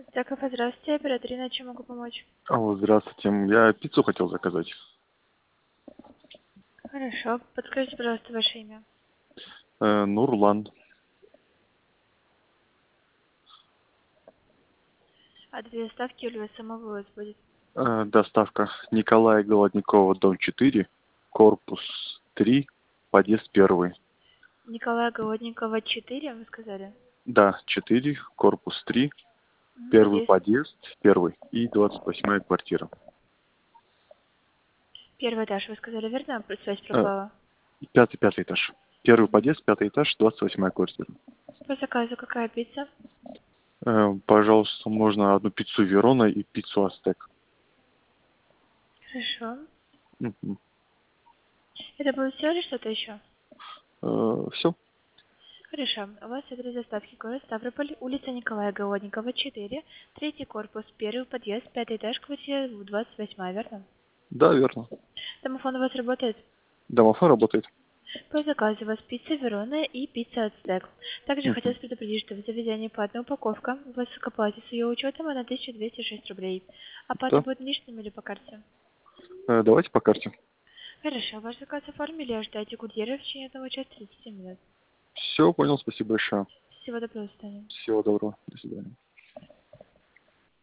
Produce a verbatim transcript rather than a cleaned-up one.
Так, здравствуйте, операторина, чем могу помочь? Алло, здравствуйте. Я пиццу хотел заказать. Хорошо, подскажите, пожалуйста, ваше имя. Э, Нурлан. Адрес доставки или у вас самовывоз будет? Э, доставка Николая Голодникова, дом четыре, корпус три, подъезд первый. Николая Голодникова, четыре, вы сказали? Да, четыре, корпус три, Мгм, первый подъезд. подъезд, первый и двадцать восьмая квартира. Первый этаж, вы сказали, верно? Связь Э, пропала. пятый, пятый этаж. Первый Мгм. подъезд, пятый этаж, двадцать восьмая квартира. По заказу какая пицца? Э, пожалуйста, можно одну пиццу Верона и пиццу Астек. Хорошо. Мгм. Это будет все или что-то еще? Э, все. Хорошо. У вас адрес доставки город Ставрополь, улица Николая Голодникова, четыре, третий корпус, первый подъезд, пятый этаж, квартира двадцать восьмая, верно? Да, верно. Домофон у вас работает? Домофон работает. По заказу у вас пицца Верона и пицца Ацтек. Также Мгм. хотелось предупредить, что в заведении платная упаковка. У вас к оплате с ее учетом она тысяча двести шесть рублей. Оплата Да. будет наличными или по карте? Э, давайте по карте. Хорошо, ваш заказ оформили, ожидайте курьера в течение одного часа тридцати минут. Все, понял, спасибо большое. Всего доброго, до свидания. Всего доброго. До свидания.